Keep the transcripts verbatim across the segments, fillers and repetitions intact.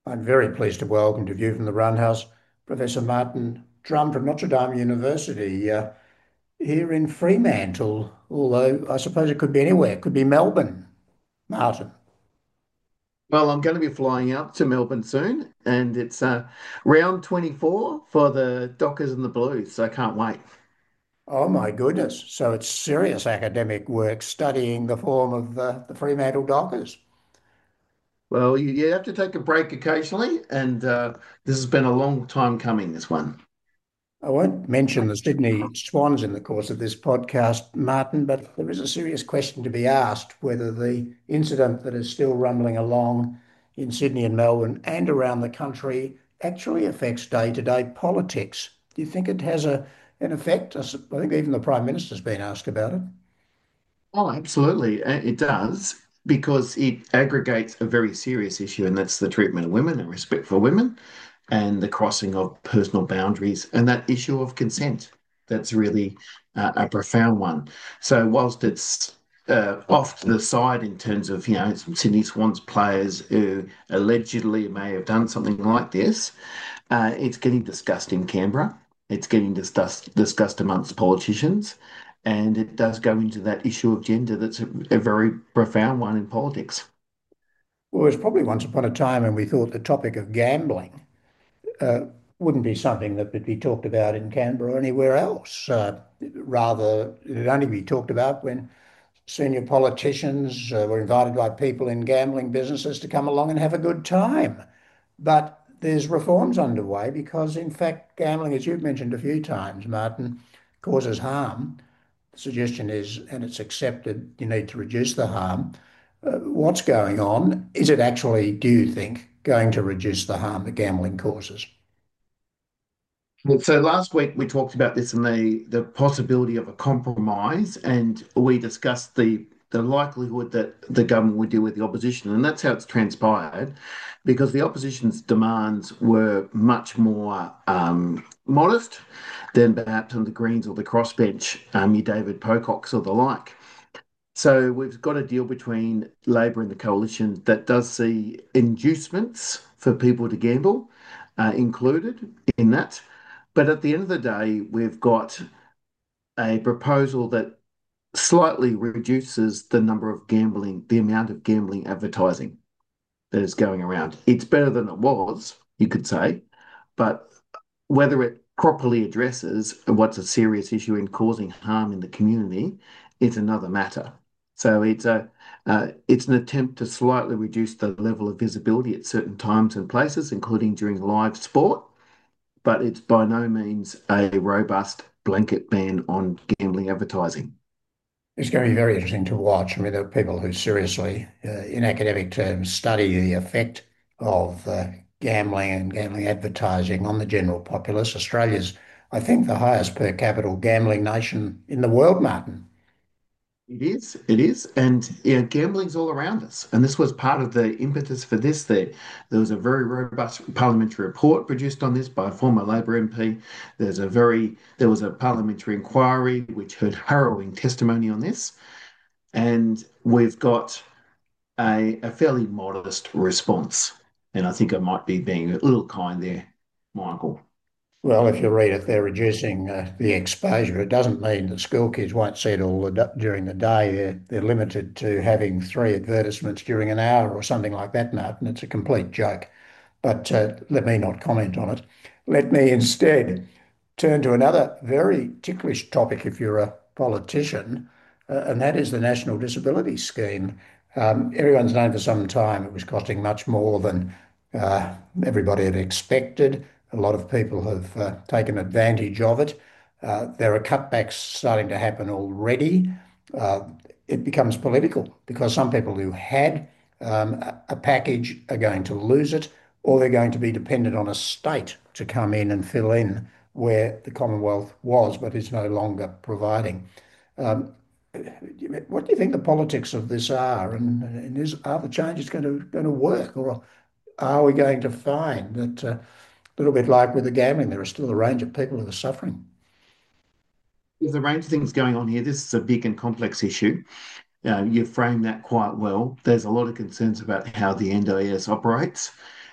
I'm very pleased to welcome to view from the Run House Professor Martin Drum from Notre Dame University uh, here in Fremantle, although I suppose it could be anywhere. It could be Melbourne, Martin. Well, I'm going to be flying out to Melbourne soon, and it's uh, round twenty-four for the Dockers and the Blues, so I can't wait. Oh my goodness. So it's serious academic work studying the form of uh, the Fremantle Dockers. Well, you, you have to take a break occasionally, and uh, this has been a long time coming, this one. I won't mention the Sydney Swans in the course of this podcast, Martin, but there is a serious question to be asked whether the incident that is still rumbling along in Sydney and Melbourne and around the country actually affects day-to-day politics. Do you think it has a an effect? I s- I think even the Prime Minister's been asked about it. Oh, absolutely. Uh, It does, because it aggregates a very serious issue, and that's the treatment of women and respect for women and the crossing of personal boundaries and that issue of consent. That's really uh, a profound one. So, whilst it's uh, off to the side in terms of, you know, some Sydney Swans players who allegedly may have done something like this, uh, it's getting discussed in Canberra. It's getting discussed discussed amongst politicians, and it does go into that issue of gender. That's a, a very profound one in politics. Well, it was probably once upon a time when we thought the topic of gambling uh, wouldn't be something that would be talked about in Canberra or anywhere else. Uh, rather, it'd only be talked about when senior politicians uh, were invited by people in gambling businesses to come along and have a good time. But there's reforms underway because, in fact, gambling, as you've mentioned a few times, Martin, causes harm. The suggestion is, and it's accepted, you need to reduce the harm. Uh, what's going on? Is it actually, do you think, going to reduce the harm that gambling causes? Well, so last week we talked about this and the the possibility of a compromise, and we discussed the the likelihood that the government would deal with the opposition, and that's how it's transpired, because the opposition's demands were much more um, modest than perhaps on the Greens or the crossbench, um, your David Pococks or the like. So we've got a deal between Labor and the coalition that does see inducements for people to gamble uh, included in that. But at the end of the day, we've got a proposal that slightly reduces the number of gambling, the amount of gambling advertising that is going around. It's better than it was, you could say, but whether it properly addresses what's a serious issue in causing harm in the community is another matter. So it's a uh, it's an attempt to slightly reduce the level of visibility at certain times and places, including during live sport, but it's by no means a robust blanket ban on gambling advertising. It's going to be very interesting to watch. I mean, there are people who seriously, uh, in academic terms, study the effect of uh, gambling and gambling advertising on the general populace. Australia's, I think, the highest per capita gambling nation in the world, Martin. It is, it is, and yeah, gambling's all around us, and this was part of the impetus for this. There, there was a very robust parliamentary report produced on this by a former Labor M P. There's a very, there was a parliamentary inquiry which heard harrowing testimony on this, and we've got a, a fairly modest response. And I think I might be being a little kind there, Michael. Well, if you read it, they're reducing uh, the exposure. It doesn't mean that school kids won't see it all the, d- during the day. They're, they're limited to having three advertisements during an hour or something like that, Martin. It's a complete joke. But uh, let me not comment on it. Let me instead turn to another very ticklish topic if you're a politician, uh, and that is the National Disability Scheme. Um, everyone's known for some time it was costing much more than uh, everybody had expected. A lot of people have uh, taken advantage of it. Uh, there are cutbacks starting to happen already. Uh, it becomes political because some people who had um, a, a package are going to lose it, or they're going to be dependent on a state to come in and fill in where the Commonwealth was, but is no longer providing. Um, what do you think the politics of this are, and, and is are the changes going to going to work, or are we going to find that uh, a little bit like with the gambling, there are still a range of people who are suffering? There's a range of things going on here. This is a big and complex issue. Uh, you framed that quite well. There's a lot of concerns about how the N D I S operates.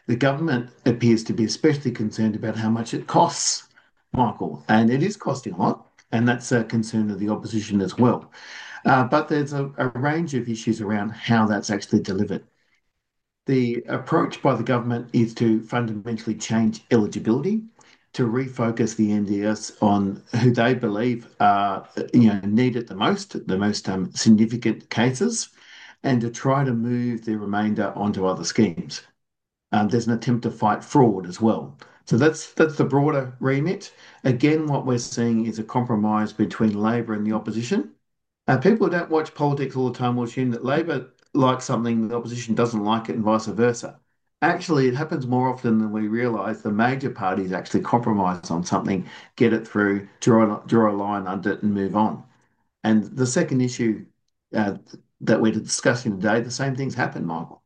The government appears to be especially concerned about how much it costs, Michael, and it is costing a lot, and that's a concern of the opposition as well. Uh, but there's a, a range of issues around how that's actually delivered. The approach by the government is to fundamentally change eligibility, to refocus the N D S on who they believe are, you know, need it the most, the most um, significant cases, and to try to move the remainder onto other schemes. Um, there's an attempt to fight fraud as well. So that's that's the broader remit. Again, what we're seeing is a compromise between Labor and the opposition. Uh, people who don't watch politics all the time will assume that Labor likes something, the opposition doesn't like it, and vice versa. Actually, it happens more often than we realise. The major parties actually compromise on something, get it through, draw a, draw a line under it, and move on. And the second issue uh, that we're discussing today, the same things happen, Michael.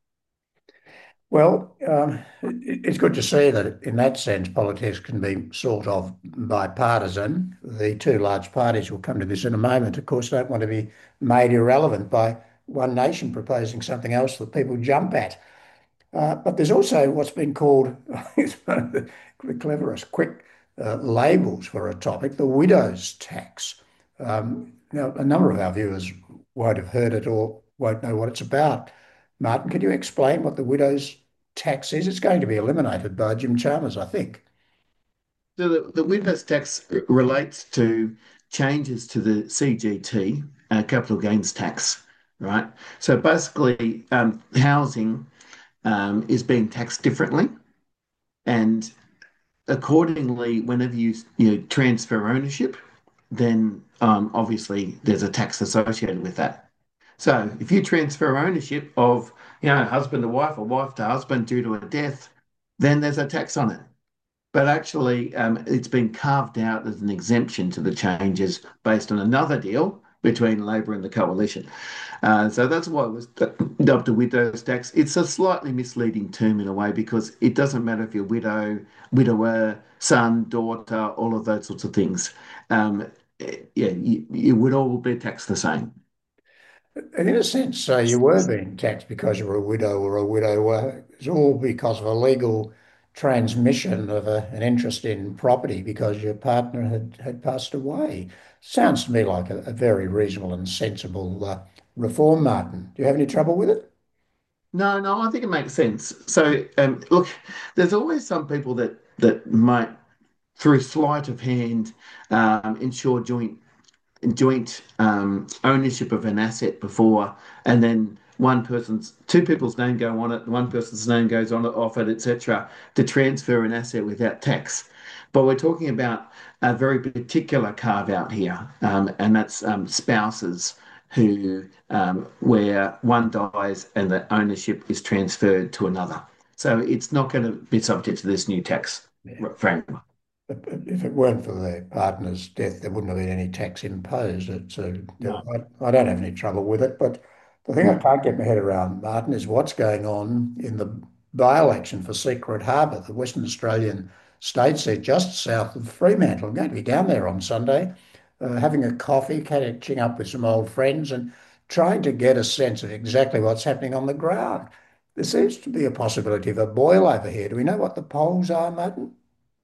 Well, um, it, it's good to see that in that sense, politics can be sort of bipartisan. The two large parties, will come to this in a moment, of course, don't want to be made irrelevant by one nation proposing something else that people jump at. Uh, but there's also what's been called, it's one of the, the cleverest quick uh, labels for a topic, the widow's tax. Um, now, a number of our viewers won't have heard it or won't know what it's about. Martin, can you explain what the widow's tax is? It's going to be eliminated by Jim Chalmers, I think. So the, the witness tax relates to changes to the C G T, uh, capital gains tax, right? So basically, um, housing um, is being taxed differently, and accordingly, whenever you you know, transfer ownership, then um, obviously there's a tax associated with that. So if you transfer ownership of you know husband to wife or wife to husband due to a death, then there's a tax on it. But actually, um, it's been carved out as an exemption to the changes based on another deal between Labor and the coalition. Uh, so that's why it was dubbed a widow's tax. It's a slightly misleading term in a way because it doesn't matter if you're widow, widower, son, daughter, all of those sorts of things. Um, yeah, you, you would all be taxed the same. And in a sense, uh, you were being taxed because you were a widow or a widower. It's all because of a legal transmission of a, an interest in property because your partner had, had passed away. Sounds to me like a, a very reasonable and sensible uh, reform, Martin. Do you have any trouble with it? No, no, I think it makes sense. So, um, look, there's always some people that that might, through sleight of hand, um, ensure joint joint um, ownership of an asset before, and then one person's two people's name go on it, one person's name goes on it, off it, et cetera, to transfer an asset without tax. But we're talking about a very particular carve out here, um, and that's um, spouses who um, where one dies and the ownership is transferred to another. So it's not going to be subject to this new tax Yeah. framework. If it weren't for their partner's death, there wouldn't have been any tax imposed. It's a, No, I, I don't have any trouble with it. But the thing I no. can't get my head around, Martin, is what's going on in the by-election for Secret Harbour, the Western Australian state seat just south of Fremantle. I'm going to be down there on Sunday, uh, having a coffee, catching up with some old friends, and trying to get a sense of exactly what's happening on the ground. There seems to be a possibility of a boil over here. Do we know what the polls are, Martin?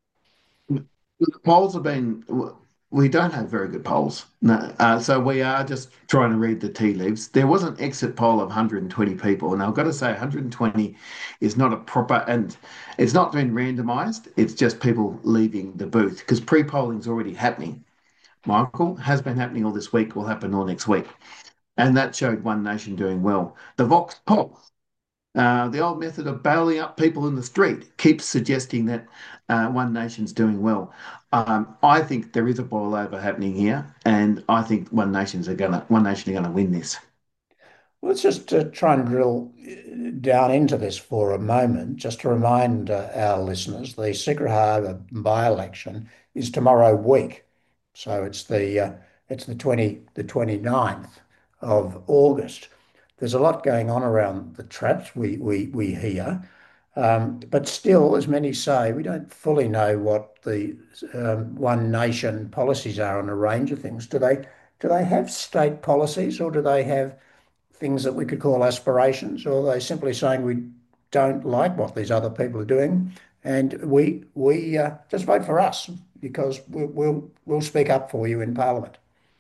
The polls have been, we don't have very good polls. No. Uh, so we are just trying to read the tea leaves. There was an exit poll of one hundred twenty people, and I've got to say, one hundred twenty is not a proper, and it's not been randomized. It's just people leaving the booth because pre-polling is already happening. Michael has been happening all this week, will happen all next week. And that showed One Nation doing well. The Vox poll, uh, the old method of bailing up people in the street keeps suggesting that uh, One Nation's doing well. Um, I think there is a boil over happening here, and I think One Nations are gonna One Nation are gonna win this. Let's just uh, try and drill uh, down into this for a moment, just to remind uh, our listeners, the Secret Harbour by-election is tomorrow week. So it's the uh, it's the twenty the twenty ninth of August. There's a lot going on around the traps we we we hear. Um, but still, as many say, we don't fully know what the um, One Nation policies are on a range of things. Do they do they have state policies or do they have things that we could call aspirations, or are they simply saying we don't like what these other people are doing, and we we uh, just vote for us because we'll, we'll we'll speak up for you in Parliament.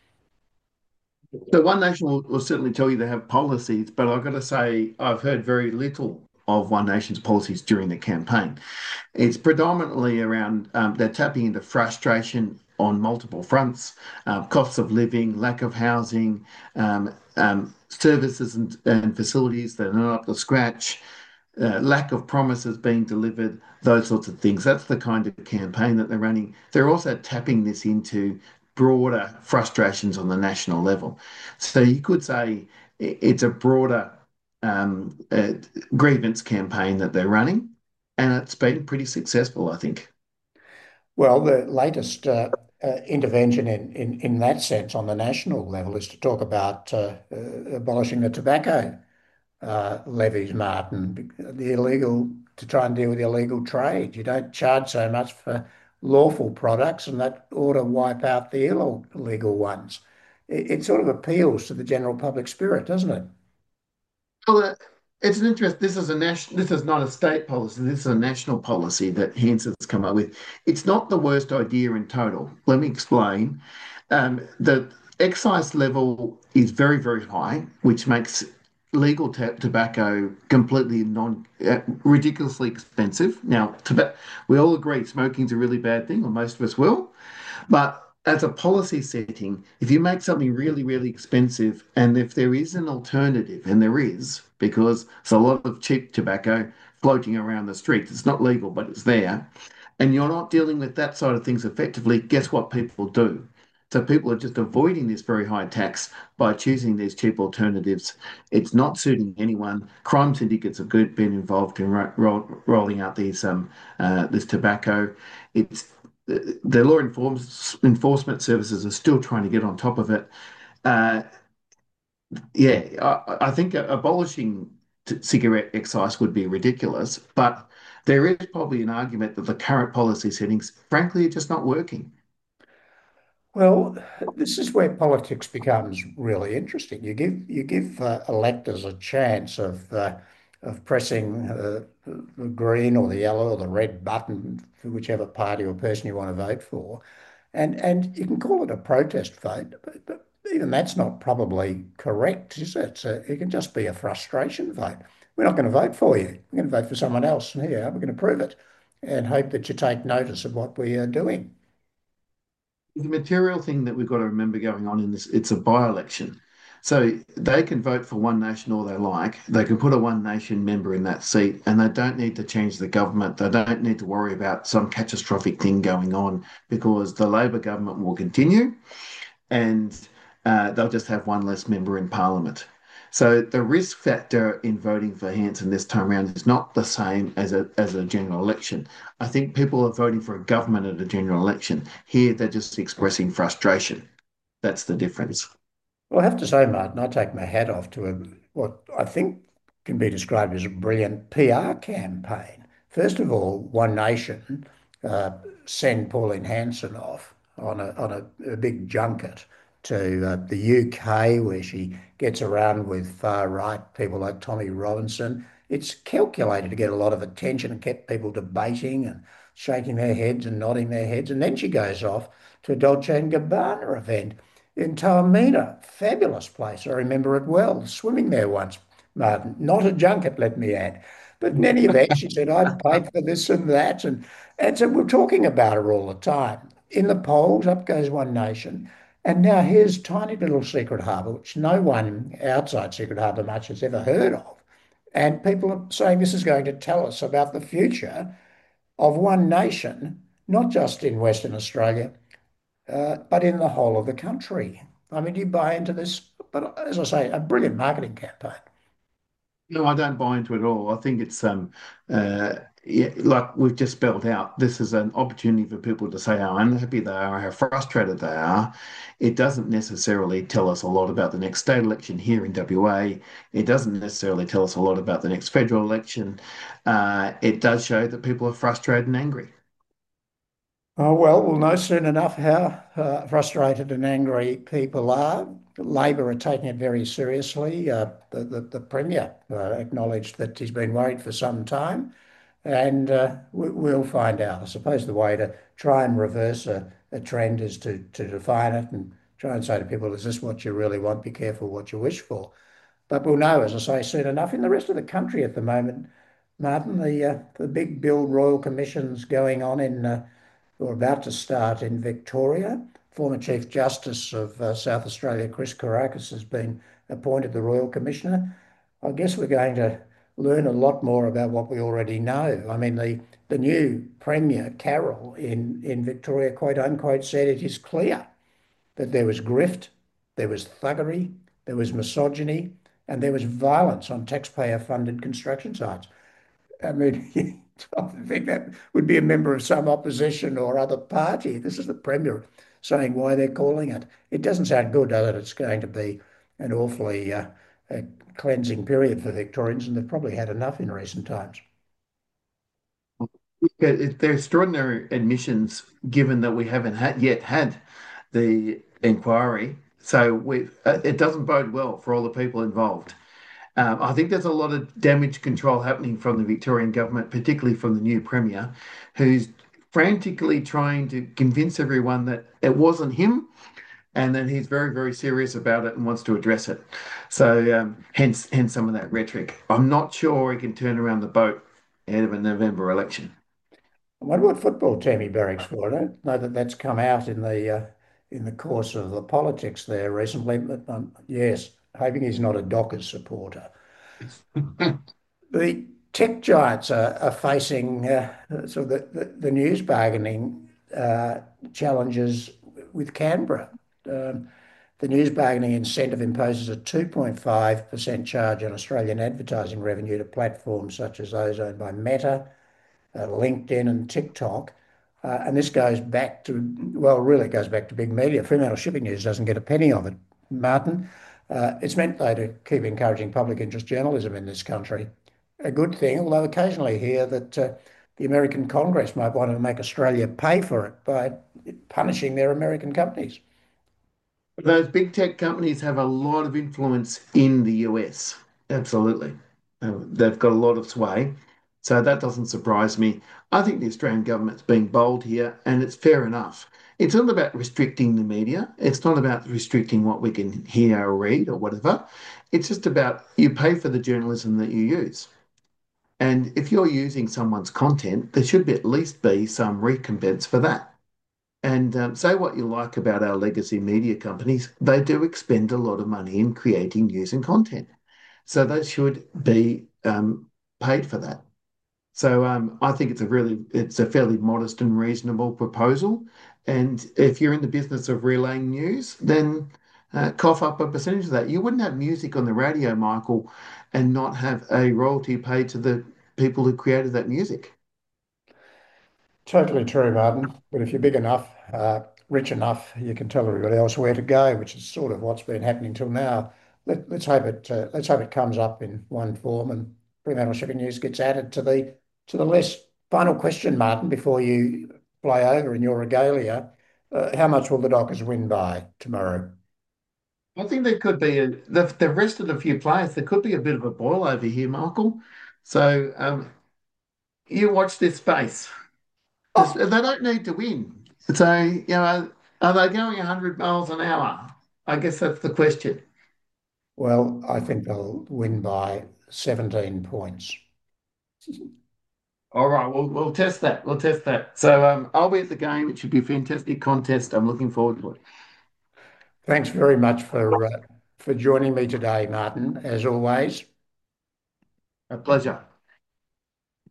So One Nation will, will certainly tell you they have policies, but I've got to say I've heard very little of One Nation's policies during the campaign. It's predominantly around um, they're tapping into frustration on multiple fronts, um, costs of living, lack of housing, um, um, services and, and facilities that are not up to scratch, uh, lack of promises being delivered, those sorts of things. That's the kind of campaign that they're running. They're also tapping this into broader frustrations on the national level. So you could say it's a broader um, uh, grievance campaign that they're running, and it's been pretty successful, I think. Well, the latest uh, uh, intervention in, in in that sense on the national level is to talk about uh, uh, abolishing the tobacco uh, levies, Martin, the illegal to try and deal with the illegal trade. You don't charge so much for lawful products, and that ought to wipe out the illegal ones. It, it sort of appeals to the general public spirit, doesn't it? Well, uh, it's an interest. This is a national. This is not a state policy. This is a national policy that Hanson's come up with. It's not the worst idea in total. Let me explain. Um, the excise level is very, very high, which makes legal ta tobacco completely non uh, ridiculously expensive. Now, toba- we all agree smoking's a really bad thing, or most of us will. But as a policy setting, if you make something really, really expensive, and if there is an alternative, and there is, because there's a lot of cheap tobacco floating around the streets, it's not legal, but it's there, and you're not dealing with that side of things effectively, guess what people do? So people are just avoiding this very high tax by choosing these cheap alternatives. It's not suiting anyone. Crime syndicates have good, been involved in ro ro rolling out these um, uh, this tobacco. It's the law enforce, enforcement services are still trying to get on top of it. Uh, yeah, I, I think abolishing t- cigarette excise would be ridiculous, but there is probably an argument that the current policy settings, frankly, are just not working. Well, this is where politics becomes really interesting. You give you give uh, electors a chance of uh, of pressing uh, the green or the yellow or the red button for whichever party or person you want to vote for, and and you can call it a protest vote, but, but even that's not probably correct, is it? So it can just be a frustration vote. We're not going to vote for you. We're going to vote for someone else, and here we're going to prove it, and hope that you take notice of what we are doing. The material thing that we've got to remember going on in this, it's a by-election. So they can vote for One Nation all they like. They can put a One Nation member in that seat, and they don't need to change the government. They don't need to worry about some catastrophic thing going on because the Labor government will continue and uh, they'll just have one less member in Parliament. So the risk factor in voting for Hanson this time around is not the same as a as a general election. I think people are voting for a government at a general election. Here, they're just expressing frustration. That's the difference. Well, I have to say, Martin, I take my hat off to a, what I think can be described as a brilliant P R campaign. First of all, One Nation uh, send Pauline Hanson off on a on a, a big junket to uh, the U K, where she gets around with far right people like Tommy Robinson. It's calculated to get a lot of attention and kept people debating and shaking their heads and nodding their heads. And then she goes off to a Dolce and Gabbana event in Taormina. Fabulous place. I remember it well. Swimming there once, Martin. Not a junket, let me add. But in any event, she said, I paid for this and that. And, and so we're talking about her all the time. In the polls, up goes One Nation. And now here's tiny little Secret Harbour, which no one outside Secret Harbour much has ever heard of. And people are saying this is going to tell us about the future of One Nation, not just in Western Australia, uh, but in the whole of the country. I mean, do you buy into this? But as I say, a brilliant marketing campaign. No, I don't buy into it at all. I think it's um uh yeah, like we've just spelled out, this is an opportunity for people to say how unhappy they are, how frustrated they are. It doesn't necessarily tell us a lot about the next state election here in W A. It doesn't necessarily tell us a lot about the next federal election. Uh, it does show that people are frustrated and angry. Oh, well, we'll know soon enough how uh, frustrated and angry people are. Labor are taking it very seriously. Uh, the, the, the Premier uh, acknowledged that he's been worried for some time, and uh, we, we'll find out. I suppose the way to try and reverse a, a trend is to, to define it and try and say to people, is this what you really want? Be careful what you wish for. But we'll know, as I say, soon enough. In the rest of the country at the moment, Martin, the uh, the big build royal commissions going on in uh, or about to start in Victoria. Former Chief Justice of uh, South Australia, Chris Kourakis, has been appointed the Royal Commissioner. I guess we're going to learn a lot more about what we already know. I mean, the, the new Premier, Carroll, in, in Victoria, quote unquote, said it is clear that there was grift, there was thuggery, there was misogyny, and there was violence on taxpayer funded construction sites. I mean, I think that would be a member of some opposition or other party. This is the Premier saying why they're calling it. It doesn't sound good, does it? It's going to be an awfully uh, a cleansing period for Victorians, and they've probably had enough in recent times. Yeah, it- they're extraordinary admissions, given that we haven't had yet had the inquiry. So we uh, it doesn't bode well for all the people involved. Um, I think there's a lot of damage control happening from the Victorian government, particularly from the new Premier, who's frantically trying to convince everyone that it wasn't him and that he's very, very serious about it and wants to address it. So um, hence, hence some of that rhetoric. I'm not sure he can turn around the boat ahead of a November election. I wonder what football team he barracks for. I don't know that that's come out in the uh, in the course of the politics there recently, but um, yes, hoping he's not a Dockers supporter. The tech giants are, are facing uh, sort of the, the, the news bargaining uh, challenges with Canberra. Um, the news bargaining incentive imposes a two point five percent charge on Australian advertising revenue to platforms such as those owned by Meta, uh, LinkedIn, and TikTok. Uh, and this goes back to, well, really it goes back to big media. Fremantle Shipping News doesn't get a penny of it, Martin. Uh, it's meant, though, to keep encouraging public interest journalism in this country. A good thing, although occasionally hear that uh, the American Congress might want to make Australia pay for it by punishing their American companies. Those big tech companies have a lot of influence in the U S. Absolutely. Uh, they've got a lot of sway. So that doesn't surprise me. I think the Australian government's being bold here, and it's fair enough. It's not about restricting the media. It's not about restricting what we can hear or read or whatever. It's just about you pay for the journalism that you use. And if you're using someone's content, there should be at least be some recompense for that. And um, say what you like about our legacy media companies, they do expend a lot of money in creating news and content. So they should be um, paid for that. So um, I think it's a really, it's a fairly modest and reasonable proposal. And if you're in the business of relaying news, then uh, cough up a percentage of that. You wouldn't have music on the radio, Michael, and not have a royalty paid to the people who created that music. Totally true, Martin. But if you're big enough, uh, rich enough, you can tell everybody else where to go, which is sort of what's been happening till now. Let, let's hope it uh, let's hope it comes up in one form and Fremantle Shipping News gets added to the to the list. Final question, Martin, before you fly over in your regalia. Uh, how much will the Dockers win by tomorrow? I think there could be a, they've, they've rested a few players. There could be a bit of a boil over here, Michael. So um, you watch this space. This, Oh, they don't need to win. So, you know, are they going one hundred miles an hour? I guess that's the question. well, I think they'll win by seventeen points. All right, we'll, we'll test that. We'll test that. So um, I'll be at the game. It should be a fantastic contest. I'm looking forward to it. Thanks very much for uh, for joining me today, Martin, as always. A pleasure.